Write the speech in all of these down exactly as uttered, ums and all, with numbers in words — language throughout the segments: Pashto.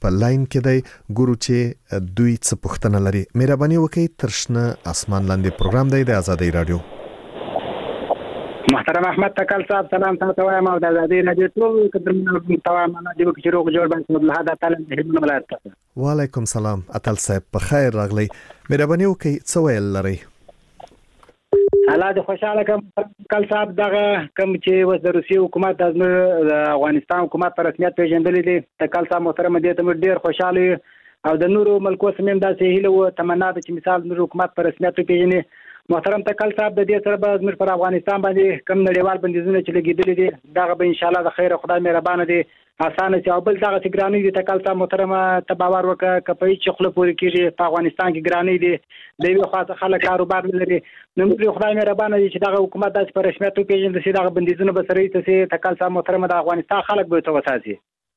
په لاین کې دی ګورو چې دوی څه پوښتنه لري. مهرباني وکړئ ترشنه اسمان لاندې پروګرام دی د آزادۍ رادیو. محترم احمد تکل صاحب سلام تاسو وایم او د آزادۍ رادیو ټول کډرمنو تمام نه دی چې روغ جوړ باندې عبد الحاد تعالی د هلمند ولایت ته. وعلیکم سلام اتل صاحب په خیر راغلی. مهرباني وکړئ څه ویل لري؟ الله دې خوشاله کړم کل صاحب دغه کوم چې وس د روسي حکومت د افغانستان حکومت په رسمیت پیژندلې دي تکل صاحب محترم دې ته ډیر خوشاله او د نورو ملکو سمیم داسې هیله او تمنا ده چې مثال نور حکومت په رسمیت پیژني. محترم تکل صاحب د دې سره به زموږ پر افغانستان باندې کم نړیوال بندیزونه چې لګیدلې دي دغه به ان شاء الله د خیر خدای مهربان دي اسانه چې او بل دغه چې ګرانی دي تکل صاحب محترم ته باور وکړه کپي چې خپل پوری کیږي په افغانستان کې ګرانی دي د یو خاصه خلک کاروبار لري نو موږ خدای مهربان دي چې دغه حکومت داسې په رسمیت پیژندل شي دغه بندیزونه به سره ته تکل صاحب محترم د افغانستان خلک به توساسي.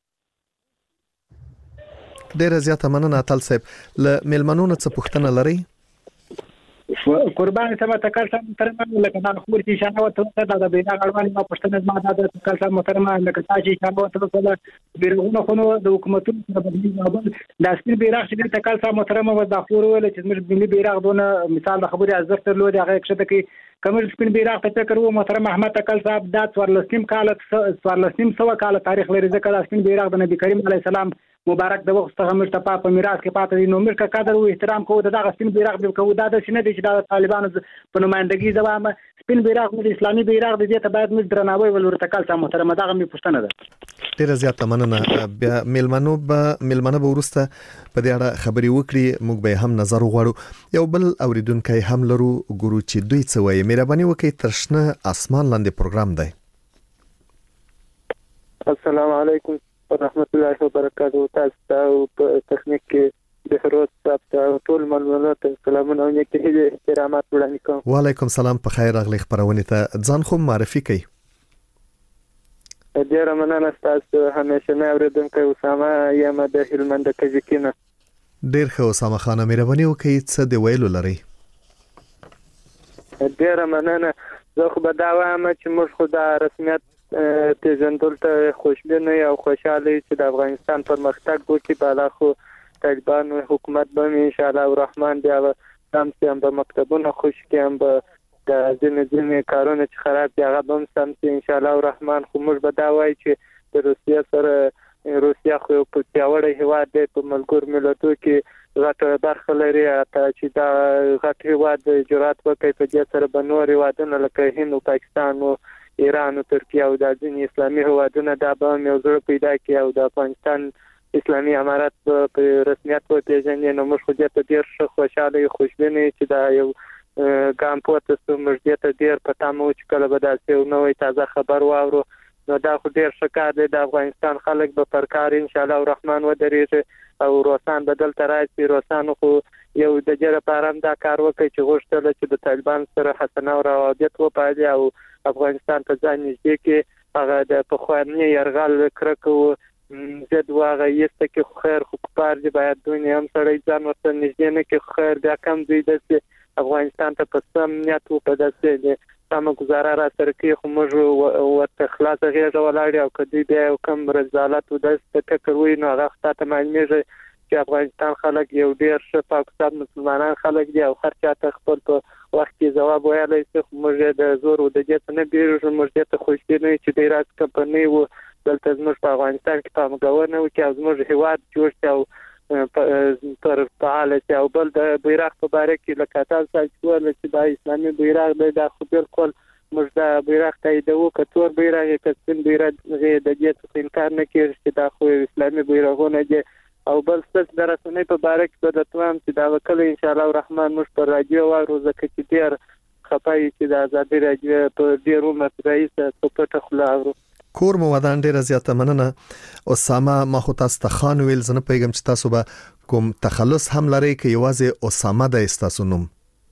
ډیر زیاته مننه اتل صاحب. ل ملمنونو څه پوښتنه لري؟ قربان سم تکل صاحب محترم لکه دا خبر چې شانه وته دا د بینا غړوان ما پښتنه ما دا تکل صاحب محترم لکه تاسو چې شانه وته په بیرغونه خونو د حکومتونو سره بدلی نه د سپین بیرغ چې تکل صاحب محترم و د خبر ول چې موږ ملي بیرغ دونه مثال د خبري ارزښت درلود هغه کښته کې کمر سپین بیرغ ته فکر وو محترم احمد تکل صاحب دا څوارلسم کال څوارلسم سو کال تاریخ لري ځکه د سپین بیرغ د نبی کریم علی السلام مبارک د وخت څخه موږ ته په میراث کې پاتې دي نو موږ کا قدر او احترام کوو دغه سپین بیرغ به کوو دا د شنه دي چې د طالبانو په نمائندګي ځوامه سپین بیرغ د اسلامي بیرغ د دې ته باید موږ درناوی ولر تکل صاحب محترم دغه می پښتنه ده. ډیر زیاته مننه. بیا ملمنو به ملمنه به ورسته په دې اړه خبري وکړي موږ به هم نظر وغواړو. یو بل اوریدونکو هم لرو ګورو چې دوی څه وایي. مهرباني وکړئ ترشنه اسمان لاندې پروګرام دی. السلام علیکم ورحمت الله وبرکاته. تاسو ته په تخنیک کې د هروز صاحب ټول ملمنو سلامونه او نیک احترامات وړاندې کوم. وعلیکم سلام په خیر راغلی خبرونه ته ځان خو معرفي کړئ. ډیر مننه تاسو همیشه نه اوریدونکو اسامه یم د هلمند کجکینه. ډیر ښه اسامه خان مهرباني وکړئ څه دی ویلو لري؟ ډیر مننه. زه خو به دا وایم چې موږ خو د رسمیت پیژندل ته خوشبینه او خوشاله چې د افغانستان پرمختګ وکړي بالا خو طالبان حکومت به ان شاء الله الرحمن بیا هم سم په مکتبونو خوش کې هم به د ځینې ځینې کارونه چې خراب دي هغه هم سم ان شاء الله الرحمن. خو موږ به دا وایو چې د روسیې سره روسیا خو په پیاوړی هیواد دی په ملګرو ملتونو کې غټه برخه لري چې دا غټ هیواد جرأت وکړي په دې سره به نور هیوادونه لکه هند او پاکستان او ایران او ترکیه او د ځینې اسلامي هیوادونو دا به یو ځل پیدا کړي او د افغانستان اسلامي امارات په رسمیت وپیژني. نو موږ خو دې ته ډیر خوشاله خوشبینه چې دا یو ګام پورته سو موږ دې ته ډیر پته مو چې کله به داسې یو نوې تازه خبر واورو نو دا خو ډیر ښه کار دی. د افغانستان خلک به پر کار ان شاء الله الرحمن ودرېږي او روسان بدل تر راځي. روسان خو یو د جره پارم دا کار وکړي چې غوښتل چې د طالبان سره حسنه او روابط وپالي او افغانستان ته ځان نږدې کې هغه د پخوانی يرغل کرکو زد واغه یسته کې خیر خو کار دی باید دنیا هم سړی ځان ورته نږدې نه کې خیر بیا کم دی د افغانستان ته په سم نیت و په داسې سم گزاره را سره کې خو موږ ورته خلاص غېږه ولاړ او کدی بیا کوم رضالت و د فکر وای نو هغه ته معلومیږي چې افغانستان خلک یو ډیر ښه پاکستان مسلمانان خلک دي او هر چا ته خپل په وخت کې جواب ویلی چې موږ د زور او د جت نه بیرو موږ ته خوشبینه چې د راز کمپنی و دلته زموږ په افغانستان کې پامګونه وکړي او زموږ هیواد جوړ شي او پر فعالیت او بل د بیرغ په باره کې لکه تاسو چې چې د اسلامي بیرغ د خو بالکل موږ د بیرغ تاییدو کتور بیرغ کسبین بیرغ د دې څخه انکار نه کوي چې دا خو اسلامي بیرغونه دي او بل څه د رسنۍ په باره کې د توام چې دا وکړي ان شاء الله الرحمن موږ پر رادیو وایو ځکه چې ډیر خپای چې د آزادۍ رادیو په ډیر عمر رئیس په پټه خلاورو کور مو ودان ډیره زیاته مننه. اسامه ما خو تاسو ته خان ویل زنه پیغام چې تاسو به کوم تخلص هم لري کې یوازې اسامه د استاسو نوم؟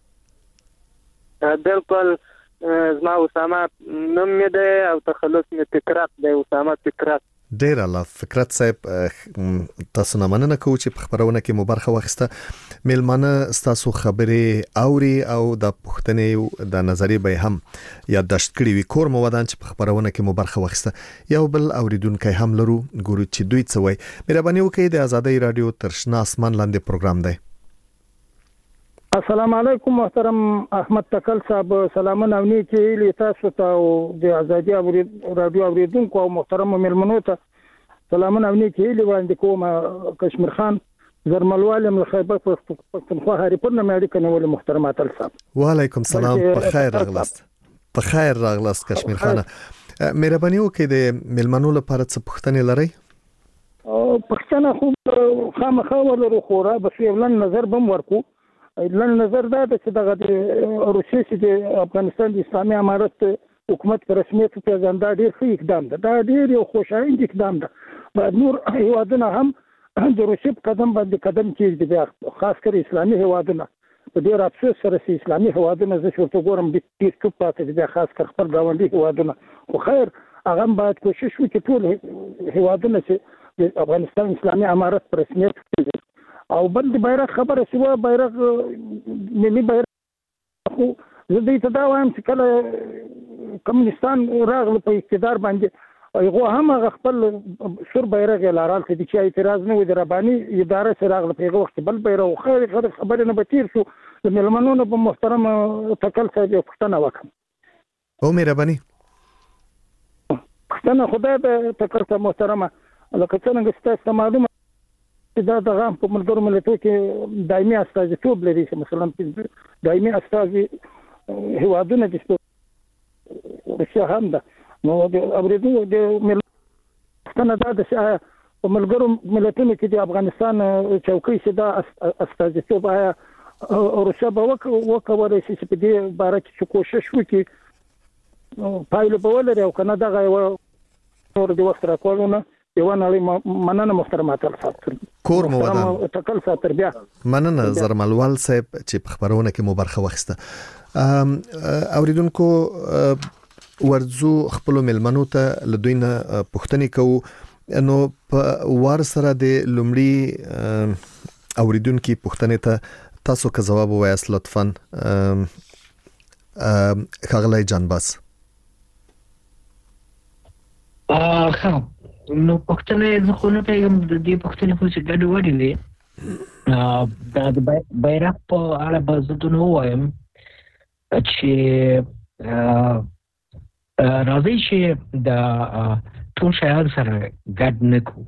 بالکل زما اسامه نوم مې ده او تخلص مې فکرات ده اسامه فکرات. ډیر الله فکرت صاحب تاسو نه مننه کوم چې په خبرونه کې مو برخه واخیسته میلمانه تاسو خبرې اوري او د پښتنې د نظریه به هم یادداشت کړی وي کور مو ودان چې په خبرونه کې مو برخه واخیسته یو بل اوریدونکو هم لرو ګورو چې دوی څه وایي مهرباني وکړئ د آزادۍ رادیو تر شنه اسمان لاندې پروګرام دی. السلام علیکم محترم احمد تکل صاحب سلامونه او نیکی لی تاسو ته او د آزادۍ رادیو اوریدونکو او محترم ملمنو ته سلامونه او نیکی لی وړاندې کوم. کشمیر خان زرملوال ام خیبر پښتونخوا هریپور نه مې اړیکه نیولې محترم اتل صاحب. وعلیکم سلام په خیر راغلاست په خیر راغلاست کشمیر خان. مهرباني وکړئ د ملمنو لپاره څه پوښتنې لرئ؟ پښتنه خو خامخا ولرو خو را بس یو لن نظر بم ورکو لن نظر دا چې دغه د روسیې چې د افغانستان د اسلامي امارت حکومت په رسمیت پیژندا ډیر ښه اقدام ده دا ډیر یو خوشایند اقدام ده باید نور هیوادونه هم د روسیې په قدم باندې قدم کېږدي بیا خاص کر اسلامي هیوادونه په ډیر افسوس سره چې اسلامي هیوادونه زه ورته ګورم ډیر چوپ پاتې بیا خاص کر خپل ګاونډي هیوادونه خو خیر هغه باید کوشش وکړي ټول هیوادونه چې د افغانستان اسلامي امارت په رسمیت پیژني او بل د بیرغ خبره شوه بیرغ ملي بیرغ خو زه دوی ته دا وایم چې کله کمونستان راغله په اقتدار باندې هغه هم هغه خپل سور بیرغ یې لارال چې چې اعتراض نه و د رباني اداره سره راغله په هغه وخت بل بیرغ خو خیر خبره نه بتیر شو د ملمنونو په محترم تکل صاحب یو پښتنه وکم او مهرباني پښتنه خدای به تکل صاحب محترمه لکه څنګه ستاسو معلومه دا دغه په ملګرو ملتونو کې دایمي استازیتوب لري چې مثلا دایمي استازي هیوادونه چې روسیا هم ده نو د اوریدو د ملتونو دا د په ملګرو ملتونو کې د افغانستان چوکۍ چې دا استازیتوب آیا روسیا به وکولای شي چې په دې باره کې کوشش وکړي پایله به ولري او کنه دغه نور د وخت راکولونه یو نړۍ مننه محترم اتل صاحب کور مو ودان تکل صاحب تربیه مننه زرملوال صاحب چې په خبرونه کې مو برخه واخیسته اوریدونکو ورزو خپل ملمنو ته لدوینه پښتني کو نو په وار سره د لومړي اوریدونکو پښتني ته تاسو که جواب وایاست لطفا خغلای جانباس اه نو پښتنه زه خو نه پیغام د دې پښتنې خو چې ګډ وډی دي دا د بیرغ په اړه به زه نو وایم چې راځي چې د ټول شیان سره ګډ نه کو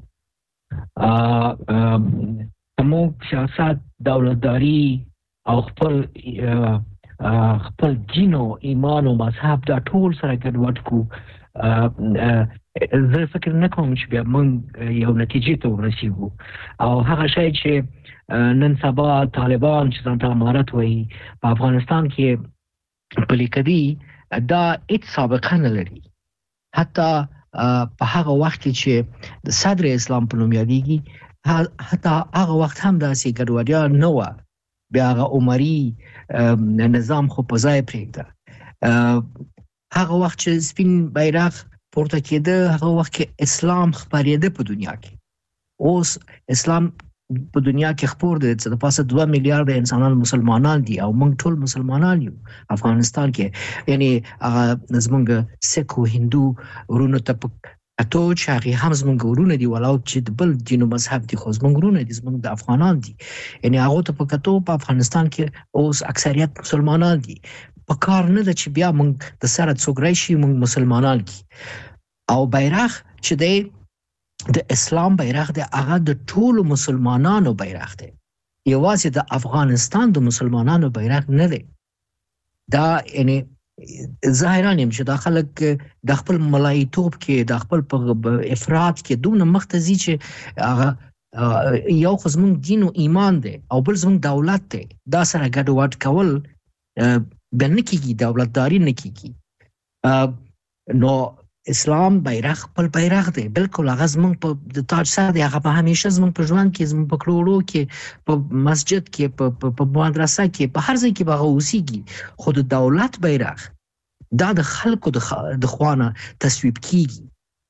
همو سیاست دولتداری او خپل خپل دین او ایمان او مذهب دا ټول سره ګډ وډ کو زه فکر نه کوم چې بیا موږ یو نتیجې ته ورسیږو او هغه شی چې نن سبا طالبان چې ځان ته امارت وایي په افغانستان کې پلي کوي دا هیڅ سابقه نه لري حتی په هغه وخت چې د صدر اسلام په نوم یادېږي حتی هغه وخت هم داسې ګډوډي نه وه بیا هغه عمري نظام خو په ځای پرېږده هغه وخت چې سپین بیرغ پورته کېده هغه وخت کې اسلام خپرېده په دنیا کې اوس اسلام په دنیا کې خپور دی چې د پاسه دوه میلیارډ انسانان مسلمانان دي او موږ ټول مسلمانان یو افغانستان کې یعنی هغه زمونږ سیک او هندو ورونو ته اته چې هغه هم زمونږ ورونه دي ولاو چې د بل دین او مذهب دي خو زمونږ ورونه دي زمونږ د افغانان دي یعنی هغه ته په کتو په افغانستان کې اوس اکثریت مسلمانان دي په کار نه ده چې بیا موږ د سره څوک راشي موږ مسلمانان کی او بیرغ چې دی د اسلام بیرغ دی هغه د ټولو مسلمانانو بیرغ دی یوازې د افغانستان د مسلمانانو بیرغ نه دی دا یعنی ظاهران یم چې دا خلک د خپل ملایتوب کې د خپل افراد کې دومره مختزي چې هغه یو خو زمونږ دین او ایمان دی او بل زمونږ دولت دی دا سره ګډوډ کول بل نه کېږي دولتداري نه کېږي نو اسلام بیرغ خپل بیرغ دی بالکل هغه زمونږ په د تاج سر دی هغه په همیشه زمونږ په ژوند کې زمونږ په کړوړو کې په مسجد کې په مدرسه کې په هر ځای کې به هغه اوسېږي خو د دولت بیرغ دا د خلکو د خوانه تصویب کېږي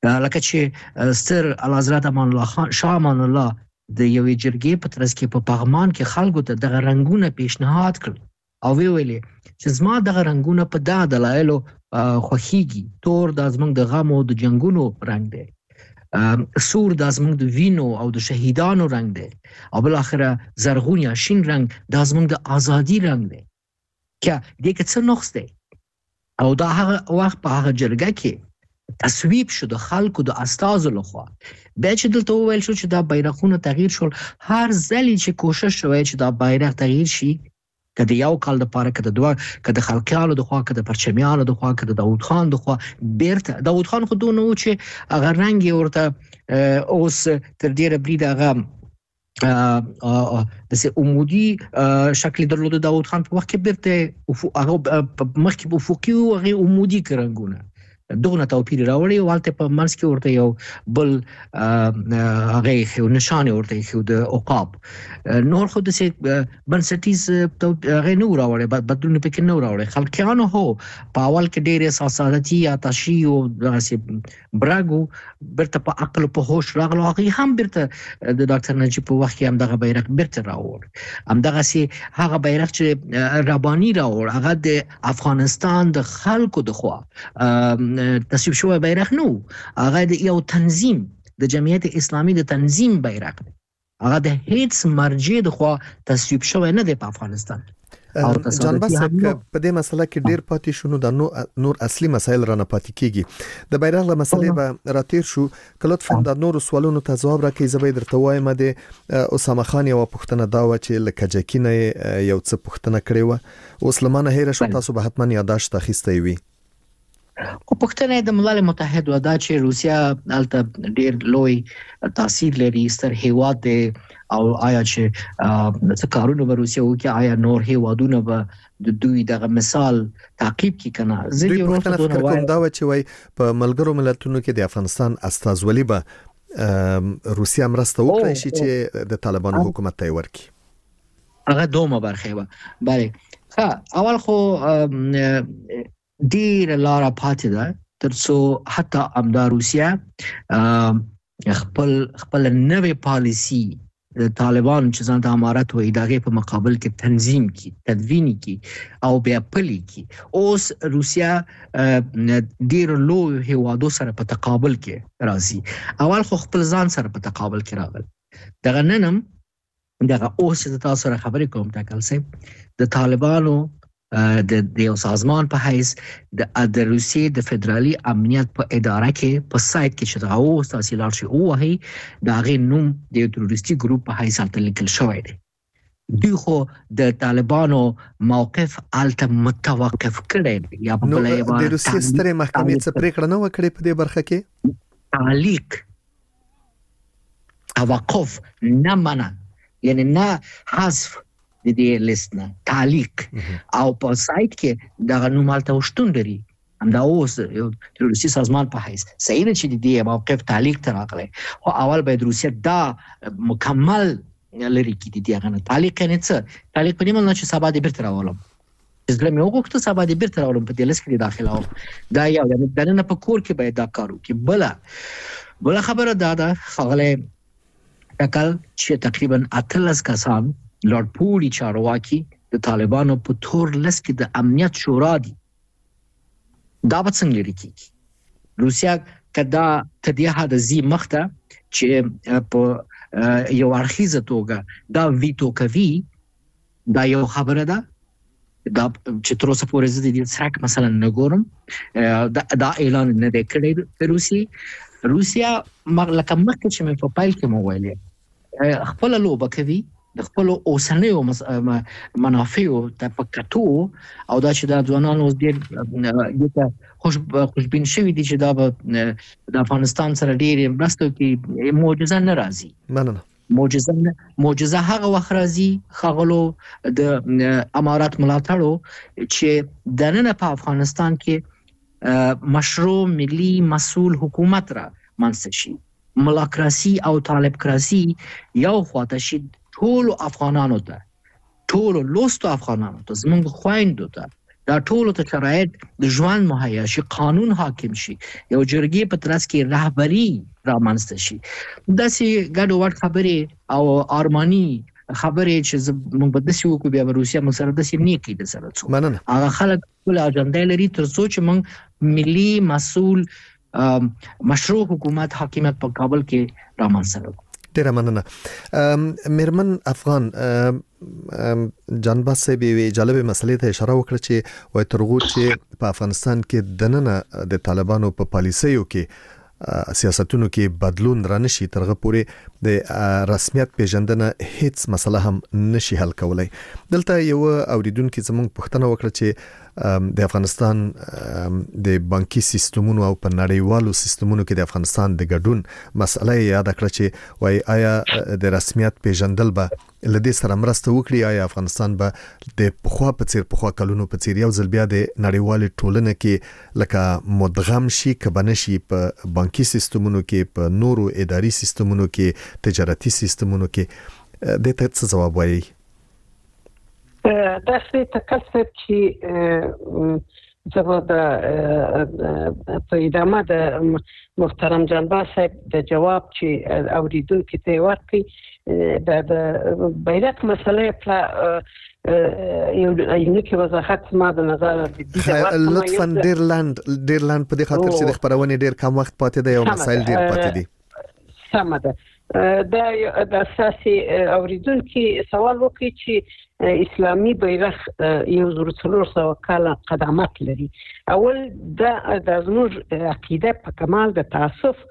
لکه چې ستر اعلیحضرت امان الله خان شاه امان الله د یوې جرګې په ترڅ کې په پغمان کې خلکو ته دغه رنگونه پیشنهاد کړل او وی ویلې چې زما دغه رنگونه په دا دلایلو خوښیږي. تور د زمونږ د غم او د جنگونو رنگ دی، سور د زمونږ د وینو او د شهیدانو رنگ دی، او بل اخره زرغون یا شین رنگ د زمونږ د ازادي رنگ دی. که دې کې څه نقص دی؟ او دا هغه وخت په هغه جرګه کې تصویب شو د خلکو د استازو لخوا. بیا چې دلته وویل شو چې دا بیرغونه تغییر شول، هر ځلې چې کوشش شوی چې دا بیرغ تغییر شي، که د یو کال دپاره، که د دوه، که د خلقیانو د خوا، که د پرچمیانو د خوا، که د داود خان د خوا، بیرته داود خان خو دونه و چې هغه رنګ یې ورته اوس تر ډېره بریده هغه داسې عمودي شکل درلوده. داود خان په وخت کې بیرته هغه مخکې په افقي و، هغې عمودي که رنګونه دغه توپیر راوړي، او هلته په منځ کې ورته یو بل هغه یې نشان ورته یې د عقاب. نور خو داسې بنسټیز هغه نه و راوړی، بدلون پکې نه و راوړی. خلقیانو هو په اول کې ډېر احساساتي آتشي او داسې برګ و، بیرته په عقل په هوش راغلو. هغې هم بیرته د ډاکټر نجیب په وخت کې همدغه بیرغ بیرته راوړ. همدغسې هغه بیرغ چې رباني راوړ، هغه د افغانستان د خلکو د خوا تصویب شوی بیرغ نه و، هغه د یو تنظیم د جمعیت اسلامي د تنظیم بیرغ دی. هغه د هیڅ مرجع د خوا تصویب شوی نه دی په افغانستان. جان باسک په دې مسله کې ډیر پاتې شونو د نور اصلي مسایل رانه پاتې کیږي. د بیرغ له مسلې به راتیر شو. کله لطفا د نور سوالونو ته ځواب راکړئ. زه به درته وایم د اسامه خان یو پوښتنه دا و چې لکه جکینه یو څه پوښتنه کړې و، اوس لمانه هیر شو، تاسو به حتما یاداشت اخیستی وي. خو پوښتنه د ملل متحد و دا چې روسیا هلته ډېر لوی تاثیر لري، ستر هیواد دی، او آیا چې څه کارونه به روسیا وکړي، آیا نور هیوادونه به د دوی دغه مثال تعقیب کړي که نه؟ زه دوی پوښتنه فکر کوم دا و چې وایي په ملګرو ملتونو کې د افغانستان استازولي به روسیا مرسته وکړی شي چې د طالبانو حکومت ته یې ورکړي. هغه دومره برخه وه. بله ښه، اول خو ډیره لاره پاتې ده تر څو حتی همدا روسیا خپل خپل نوې پالیسي د طالبان چې ځان ته امارت وایي د هغې په مقابل کې تنظیم کی، تدوین کی او بیا پلي کی. اوس روسیا ډیرو لویو هیوادو سره په تقابل کې راځي. اول خو خپل ځان سره په تقابل کې راغل. دغه نن هم دغه اوس چې تاسو سره خبرې کوم ټاکل صاحب، د طالبانو د یو سازمان په حیث د روسیې د فدرالي امنیت په اداره کې په سایت کې چې دا اوس تاسو لاړ شئ ووهئ، د هغې نوم د یو تروریستي ګروپ په حیث هلته لیکل شوی دی. دوی خو د طالبانو موقف هلته متوقف کړی دی. یا په بله عبارت د روسیې سترې محکمې څه پرېکړه نه وه کړې په دې برخه کې؟ تعلیق، توقف، نه منع، یعنی نه حذف د دې لیست نه، تعلیق. او په سایت کې دغه نوم هلته شتون لري، همدا اوس یو تروریستي سازمان په حیث. صحیح ده چې د دې موقف تعلیق ته راغلی، خو اول باید روسیه دا مکمل لري کړي د دې هغه نه. تعلیق یعنې څه؟ تعلیق په دې معنی چې سبا دې بیرته راولم، چې زړه مې وغوښته سبا دې بیرته راولم، په دې لیست کې دې داخلوم. دا یو یعنې دننه په کور کې باید دا کار وکړي. بله بله خبره دا ده ښاغلی ټکل چې تقریبا اتلس کسان لارډ پوری چارواکي د طالبانو په تور لیست کې د امنیت شورا دي. دا به څنګه لرې کېږي؟ روسیا که دا تر دې حده ځي مخته چې په یو اړخیزه توګه دا ویتو کوي، دا یو خبره ده. دا چې تر اوسه پورې زه د دې څرک مثلا نه ګورم، دا اعلان نه دی کړی د روسیې. روسیا لکه مخکې چې مې په پیل کې مو ویلې خپله لوبه کوي د خپلو اوسنیو منافعو ته په کتو، او دا چې دا ځوانان اوس ډېر دې خوشبین شوي دي چې دا به د افغانستان سره ډېرې مرسته وکړي. معجزه نه راځي. مننه. معجزه معجزه هغه وخت راځي ښاغلو د امارات ملاتړو چې دننه په افغانستان کې مشروع ملي مسؤل حکومت را منځته شي. ملاکراسي او طالبکراسي یو خواته شي ټولو افغانانو ته، ټولو لوستو افغانانو ته، زموږ خویندو ته، دا ټول ته شرایط د ژوند مهیا شي، قانون حاکم شي، یو جرګې په ترڅ کې رهبری رامنځته شي. داسې ګډ وډ خبرې او ارمانی خبرې چې موږ به داسې وکړو بیا به روسیه موږ سره داسې نه کوي د سره څو مننه. هغه خلک خپل اجنډا لري تر څو چې موږ ملي مسؤل مشروع حکومت حاکمیت په کابل کې رامنځته کړو. ډیره مننه. میرمن افغان جانباز صاحب وی جالبه مسلې ته اشاره وکړه چې وای ترغو چې په افغانستان کې دننه د طالبانو په پالیسیو کې سیاستونو کې بدلون رانشي ترغه پورې د رسمیت پیژندنه هیڅ مسله هم نشي حل کولای. دلته یو اوریدونکو زموږ پوښتنه وکړه چې د افغانستان د بانکي سیستمونو او په نړیوالو سیستمونو کې د افغانستان د ګډون مسله یاد کړه چې وای آیا د رسمیت پیژندل به لدې سره مرسته وکړي، آیا افغانستان به د پخوا په څیر پخوا کلونو په څیر یو ځل بیا د نړیوالې ټولنې کې لکه مدغم شي که بنشي په بانکي سیستمونو کې، په نورو اداري سیستمونو کې، تجارتي سیستمونو کې؟ د ته څه جواب وایي؟ دا څه تکلف چې زه د په ادامه د محترم جانباز صاحب د جواب چې اوریدونکو ته ورکړي د بیرق مسله په یو یونیک وضاحت ما د نظر د دې لطفا ډیر لاند ډیر لاند په دې خاطر چې د خبرونه ډیر کم وخت پاتې دی او مسایل ډیر پاتې دي. سمه ده. دا د اساسي اوریدونکو سوال وکړي چې اسلامي بیرغ یو زر څلور سوه کاله قدامت لري. اول دا د زموږ عقیده په کمال د تعصب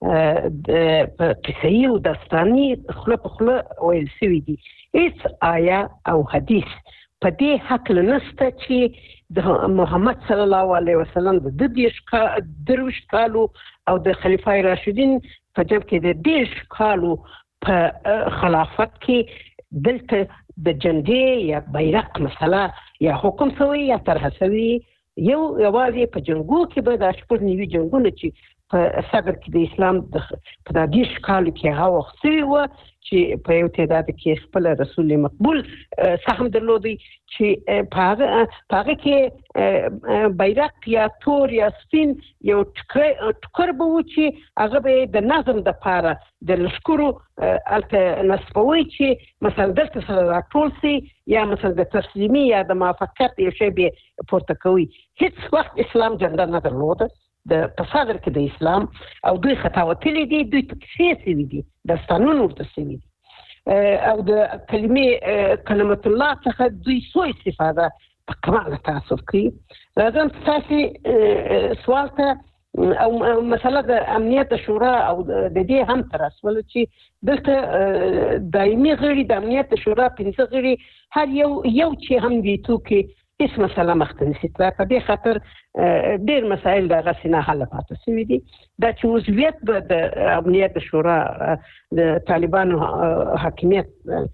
په قصې او داستاني خله په خله ویل شوی دي. هیڅ آیا او حدیث په دې حق لنسته چې د محمد صلی الله علیه وسلم د دیش دروش کالو او د خلیفای راشدین په جب کې د دیش کالو په خلافت کې دلته د جندې یا بیرق مسله یا حکم سوی یا طرح سوی یو یوازې په جنګو کې به د شپږ نوي جنګونه چې په صدر کې د اسلام په د دیش کالو کې هغه وخت سوی و چې په یو تعداد کې خپل رسول مقبول سهم درلودي چې په هغه کې بیرق یا تور یا سپین یو ټکر به و چې هغه به د نظم د پاره د لشکرو الته نسبوي چې مثلا دلته سره راټول سي یا مثلا د تسلیمي یا د موافقت یو شی به پورته کوي. هیڅ وخت اسلام جنډا نه درلوده د تصادر کې د اسلام او دوی خطاوتلي دي، دوی تکفیر سوي دي، داستانونه ورته سوي دي او د کلمې کلمت الله څخه دوی سوء استفاده په کمال تعصب کوي. راځم تاسو سوال ته او مسله د امنیت شورا او د دې هم تر اسول چې دلته دایمي غړي د امنیت شورا پنځه غړي هر یو یو چې هم دي تو کې هیڅ مسله مخته نشي تللی. په دې خاطر ډېر مسایل دغسې نه حل پاتې شوي دي. دا چې عضویت به د امنیت شورا د طالبانو حاکمیت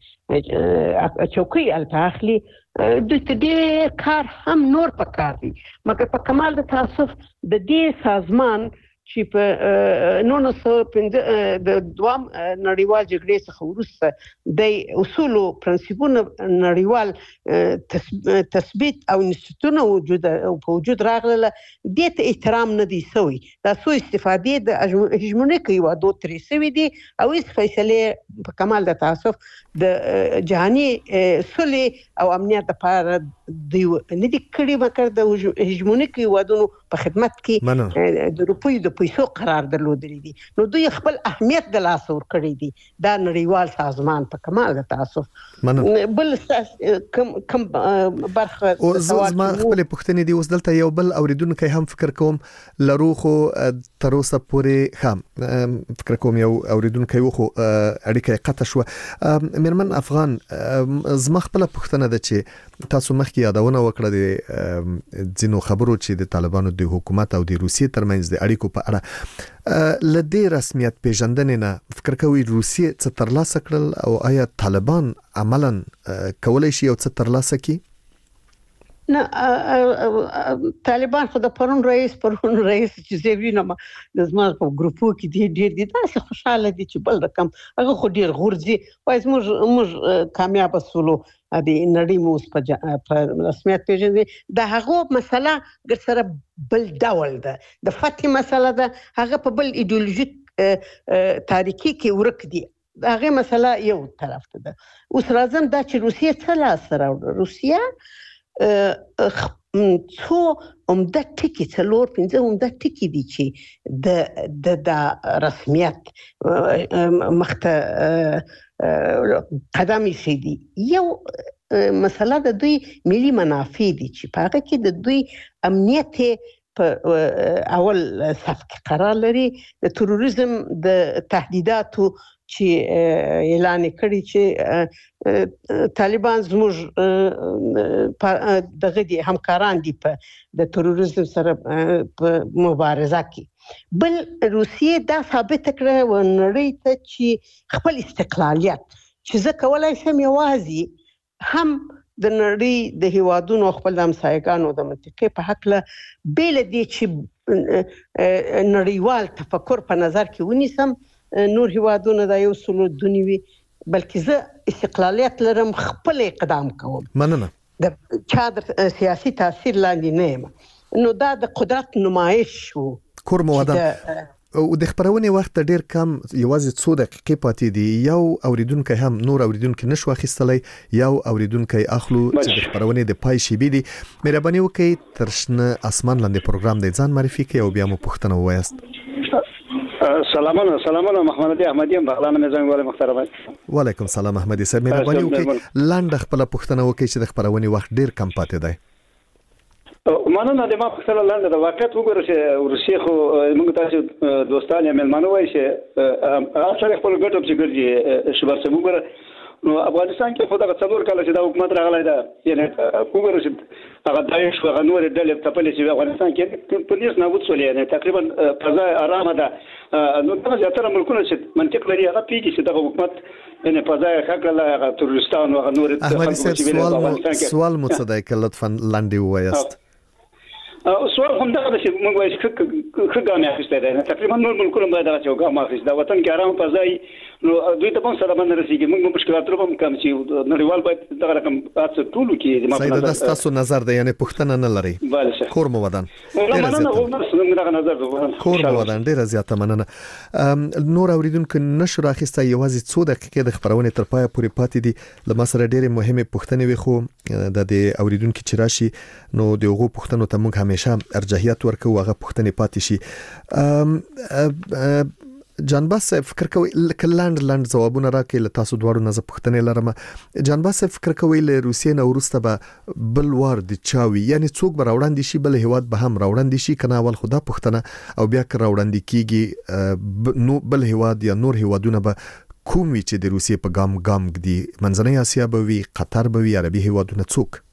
چوکۍ هلته اخلي، دوی ته ډېر کار هم نور پکار دی. مګر په کمال د تعصب د دې سازمان چې په نولس سوه پنځه د دوام نړیوال جګړې څخه وروسته د اصولو پرنسپونو نړیوال تثبیت او انسټیټونه وجود او په وجود راغله، دې ته احترام نه دی سوی. دا سوء استفادې د هژمونیکو هیوادو ترې سوي دي او هیڅ فیصلې په کمال د تعصب د جهاني صلح او امنیت لپاره دوی نه دي کړي، مګر د هژمونیکو هیوادونو په خدمت کې د روپیو د پیسو قرار درلودلی دي. نو دوی خپل اهمیت د لاس ورکړی دي. دا نړیوال سازمان په کمال د تعصب بل کم کم برخه او زما خپل پښتنې دي. اوس دلته یو بل اوریدونکو هم فکر کوم لرو خو تر اوسه پورې هم فکر کوم یو اوریدونکو خو اړیکه قطع شو. میرمن افغان زما خپل پښتنه ده چې تاسو مخکې یادونه وکړه د ځینو خبرو چې د طالبانو د حکومت او د روسیې ترمنځ د اړیکو په اړه لدې رسمیت پیژندنې نه فکر کوي روسیې څه ترلاسه کړل او آیا طالبان عملاً کولای شي او څه ترلاسه کړي؟ نه، طالبان خو د پرون رئیس پرون رئیس چې زه وینم د زما په ګروپو کې دي ډېر دي داسې خوشاله دي چې بل رقم هغه خو ډېر غورځي وایي موږ موږ کامیاب شولو د نړۍ موس په رسمیت پیژنې د هغه مسله ګر سره بل ډول ده د فتح مسله ده هغه په بل ایدئولوژیک تاریخي کې ورک دي هغه مسله یو طرف ته ده اوس راځم دا چې روسیه څه لاس راوړه روسیه څو عمده ټکي څلور پنځه عمده ټکي دي چې د د د رسمیت مخته قدم ایښی یو مسله د دوی ملي منافع دي چې په هغه کې د دوی امنیت په اول صف کې قرار لري د تروریزم د تهدیداتو چې اعلان کړي چې طالبان زموږ دغه دي همکاران دي په د تروریزم سره په مبارزه کې بل روسیه دا ثابت کړه و نړۍ ته چې خپل استقلالیت چې زه کولای شم یوازې هم د نړۍ د هیوادونو خپل همسایګانو د منطقې په حق له بیل دي چې نړیوال تفکر په نظر کې ونیسم نور هیوادونه دا یو سلو دنیوي بلکې زه استقلالیت لرم خپل اقدام کوم مننه د چا د سیاسي تاثیر لاندې نه یم نو دا د قدرت نمایش شو کور موادم او د خبرونې وخت ډیر کم یوازې څو دقیقې پاتې دي یو اوریدونکو هم نور اوریدونکو نشو اخیستلای یو اوریدونکو اخلو چې د خبرونې د پای شی بي دي مهرباني وکړئ ترشنه اسمان لاندې پروګرام د ځان معرفي کړئ او بیا مو پوښتنه وایست سلامونه سلامونه محمد احمدی بغلان مې زنګ وله محترم وعلیکم سلام احمدی صاحب مهرباني وکړئ لاند خپل پوښتنه وکړئ چې د خبرونې وخت ډیر کم پاتې دی مننه د ما پوښتنه لاند د واقعیت وګورئ چې روسیه خو موږ تاسو دوستان یې ملمنو وایي چې اکثر خپل ګټو چې ګرځي شبر څه وګورئ نو افغانستان کې خو دا څلور کال چې دا حکومت راغلی دا یعنی وګورئ چې هغه دایښ هغه نور ډلې تپلې چې افغانستان کې پولیس نابود شول یعنی تقریبا فضا آرامه ده نو دا زیاتره ملکونه چې منطق لري هغه پیږي چې دا حکومت یعنی فضا خلک له تروریستانو هغه نور احمد سوال سوال مو څه دی که لطفا لاندې وایست سوال هم دا چې موږ وایو چې خګامه اخیسته ده تقریبا نور ملکونه باید دا چې ګامه اخیسته دا وطن کې آرام فضای نو دوی ته هم سره باندې رسیدي موږ په مشکلات هم کوم چې نړیوال باید دا رقم تاسو ټول کې ما په نظر تاسو نظر دی یعنی پښتنه نه لري کور مو ودان کور مو ودان ډیر زیاته مننه نور اوریدونکو نشو راخسته یوازې څو دقیقې د خبرونه تر پای پورې پاتې دي لمر سره ډیره مهمه پښتنه وي خو د دې اوریدونکو چې راشي نو دغه پښتنو ته موږ همیشه ارجحیت ورکو هغه پښتنه پاتې شي جانباس فکر کوي کلاند لاند جوابونه راکې ل تاسو دوړو نه پښتنې لرم جانباس فکر کوي ل روسیې نه ورسته به بل وار د چاوي یعنی څوک به راوړاندې شي بل هیواد به هم راوړاندې شي کنه اول خدا پښتنه او بیا کر راوړاندې کیږي نو بل هیواد یا نور هیوادونه به کوم وی چې د روسیې په ګام ګام دي منځنۍ اسیا به وي قطر به وي عربي هیوادونه څوک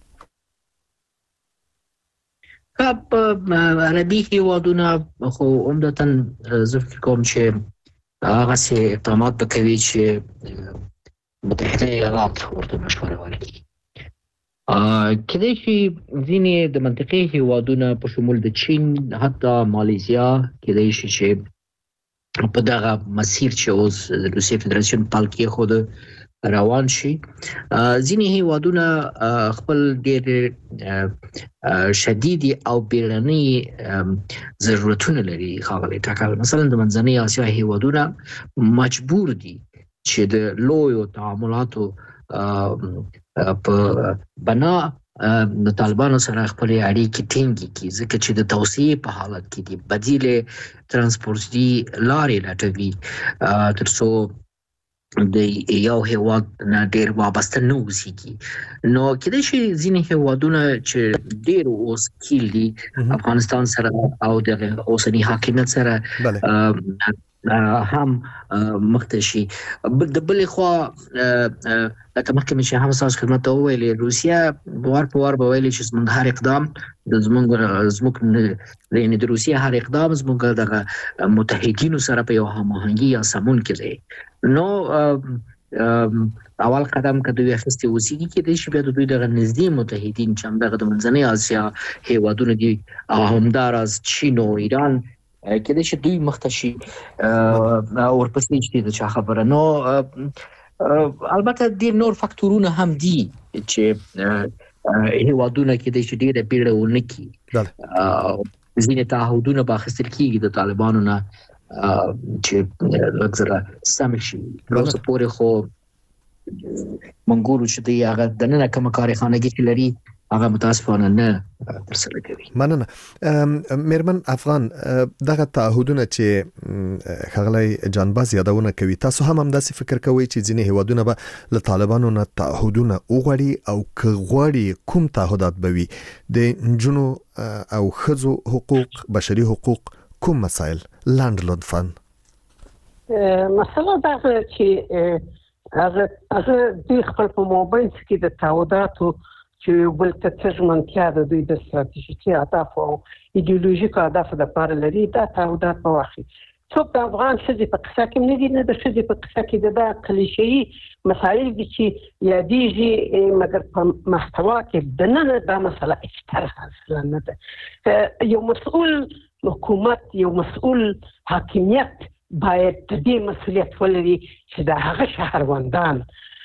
په عربي هیوادونه خو عمدتاً زه فکر کوم چې هغه سي اقدامات وکوي چې متحده ایالات ورته مشوره ورکړي کله چې ځینې د منطقې هیوادونه په شمول د چین حتی ماليزیا کله چې په دغه مسیر چې اوس د روسیې فدراسیون پالکی خود روان شي ځینې هیوادونه خپل ډېر شدید او بیړني ضرورتونه لري خاغلی ټاکل مثلا د منځنۍ اسیا هیوادونه مجبور دي چې د لویو تعاملاتو په بنا د طالبانو سره خپل اړیکې ټینګې کړي ځکه چې د توسعې په حالت کې دي بدیل ترانسپورتي لارې لټوي ترڅو د یو هیواد نه ډیر وابسته نه اوسېږي نو کله چې ځینې هیوادونه چې ډیر اوس کېل دي افغانستان سره او د اوسنی حاکمیت سره هم مختشي د بل خو لکه مخکې چې هم تاسو خدمت ته ویلې روسیا بوار په وار به ویلې چې زموږ هر اقدام د زموږ زموږ یعنی د روسیا هر اقدام زموږ د متحدینو سره په یو هماهنګي یا سمون کې دی نو اول قدم که دوی اخیستی اوسیږي کې د شي بیا د دوی د نږدې متحدین چې هم دغه د منځنۍ اسیا هیوادونه دي او همداراز چین او ایران کې د شي دوی مختشي او ورپسې چې د چا خبره نو البته ډیر نور فاکتورونه هم دي چې هیوادونه کې د شډیره پیړه ونکي ځینې تعهدونه باخستل کیږي د طالبانو نه چې لږ سم شي نو سپورې خو منګورو چې دی هغه د نن کوم کارخانګي چې لري هغه متاسفانه نه ترسره کوي. مننه. میرمن افغان دغه تعهدونه چې خغلی جانباز یادونه کوي، تاسو هم همداسې فکر کوئ چې ځینې هیوادونه به له طالبانو نه تعهدونه وغواړي او که غواړي کوم تعهدات به وي؟ د نجونو او ښځو حقوق، بشري حقوق، کوم مسایل؟ لاند لطفا. مسله دا چې هغه هغه د خپل په موبایل کې د تعهداتو چې بل ته ترجمانتیا د دوی د ستراتیژیکي اهداف او ایدئولوژیک اهداف د لپاره لري، دا تعهدات په واخلي. څوک د افغان ښځې په قصه کې نه دي، نه د ښځې په قصه کې د کلیشه‌ایي مسایل دي چې یادېږي، مګر په محتوا کې د نن دا مسله اکثره اصلا نه ده. یو مسؤل حکومت، یو مسؤل حاکمیت باید د دې مسؤلیت ولري چې د هغه شهروندان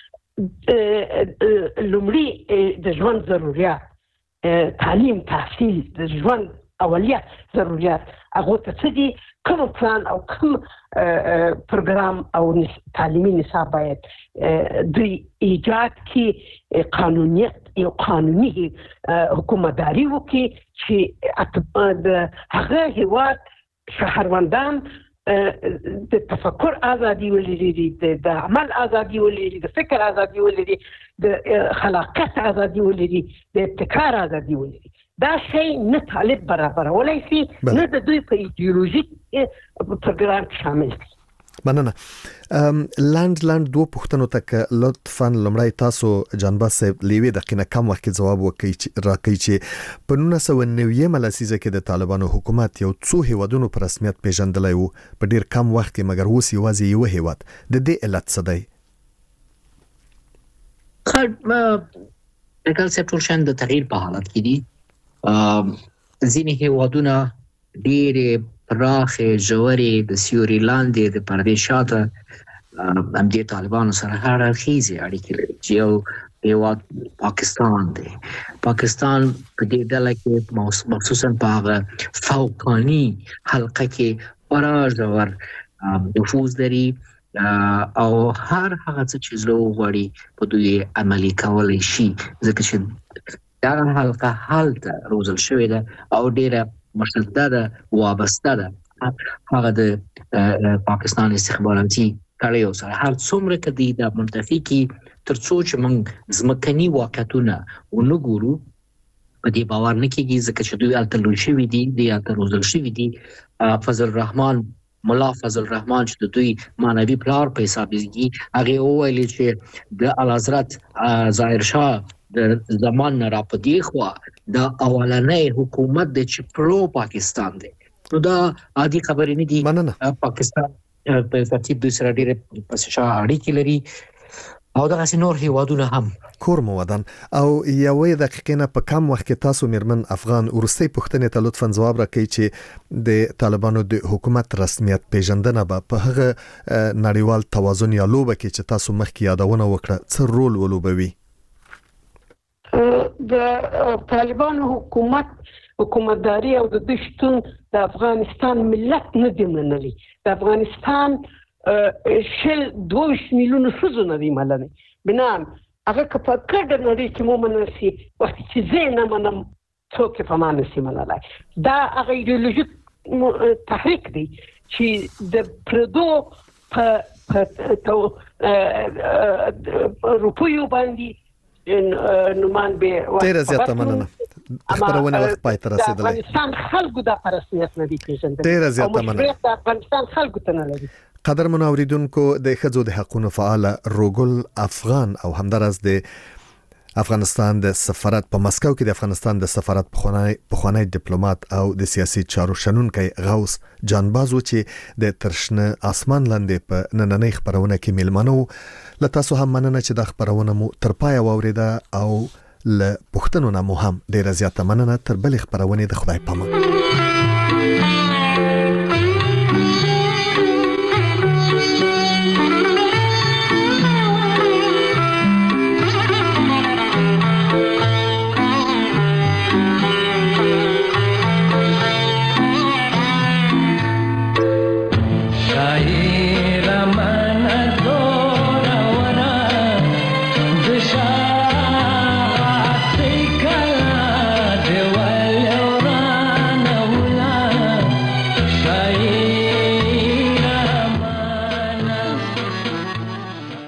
لومړی د ژوند ضرورت، تعلیم، تحصیل، د ژوند اولیت ضرورت، هغه ته څه دي، کوم پلان او کوم پروګرام او تعلیمي نصاب باید دوی ایجاد کړي، قانونیت یو قانوني حکومتداري وکړي چې د هغه هیواد شهروندان د تفکر ازادي ولري، د عمل ازادي ولري، د فکر ازادي ولري، د خلاقیت ازادي ولري، د ابتکار ازادي ولري. دا شی نه طالب برابر ولای شي، نه د دوی په ایدئولوژیک پروګرام کې شامل دي. مننه. لاند لاند دوه پوښتنو ته لطفاً لمړی تاسو جانباز صاحب لیوی دقیقه کم وخت کې جواب وکړئ راکړئ چې په نولس سوه نوي لسیزه کې د طالبانو حکومت یو څو هیوادونو په رسمیت پیژندلی وو په ډیر کم وخت کې، مګر اوس یوازې یو هیواد. د دې علت څه دی؟ خو دغه څه ټول شان د تغییر په حالت کې دي. ځینې هیوادونه ډېرې پراخې ژورې د سیوري لاندې د پردې شاته همدې طالبانو سره هر اړخیزې اړیکې لري چې یو هیواد پاکستان دی. پاکستان په دې ډله کې مخصوصا په هغه فوقاني حلقه کې خورا ژور نفوذ لري او هر هغه څه چې زړه وغواړي په دوی عملي کولی شي، ځکه چې دغه حلقه هلته روزل شوې ده او ډېره مشدده وابسته ده هغه د پاکستان استخباراتي کړیو سره. هر څومره که دی د منطقې کې تر څو چې موږ ځمکني واقعیتونه ونه ګورو په دې باور نه کېږي، ځکه چې دوی هلته لوی شوي دي، دوی هلته روزل شوي دي. فضل الرحمن، ملا فضل الرحمن چې د دوی معنوي پلار په حساب کېږي، هغې وویلې چې د اعلیحضرت ظاهر شاه د زمان نه را په دې خوا د اولنی حکومت د چې پرو پاکستان دی، نو دا عادي خبرې نه دي. پاکستان په ترتیب دوی سره ډېرې پس شا اړیکې لري او دغسې نور هیوادونه هم. کور مو ودان. او یوې دقیقې نه په کم وخت کې تاسو میرمن افغان وروستۍ پوښتنې ته لطفاً ځواب راکړئ چې د طالبانو د حکومت رسمیت پیژندنه به په هغه نړیوال توازن یا لوبه کې چې تاسو مخکې یادونه وکړه څه رول ولوبوي؟ د طالبانو حکومت حکومتداري او د دوی شتون د افغانستان ملت نه دی منلی. د افغانستان شل دوه میلیونه ښځو نه دی منلی. بنان هغه که په ګډه نړۍ کې ومنل شي، وخت چې زه نه منم څوک یې په ما نشي منلی. دا هغه ایډیولوژیک تحریک دی چې د پردو په روپیو باندې نومان به ډیره زیاته مننه. خبرونه وخت پای ته رسیدلی. افغانستان خلکو د پرسمیت نه دي پیژندل. ډیره زیاته مننه. د افغانستان خلکو ته نه لري. قدر منوریدونکو، د ښځو د حقوقو فعال روګل افغان او همدارس د افغانستان د سفارت په مسکو کې د افغانستان د سفارت پخوانی ډیپلوماټ او د سیاسي چارو شنونکی غوث جانباز و چې د ترشنه اسمان لاندې په نننۍ خبرونه کې میلمانه و. له تاسو هم مننه چې د خبرونه مو تر پای واوریده او له پوښتنو نه مو هم ډیره زیاته مننه. تر بلې خبرونه د خدای پامان.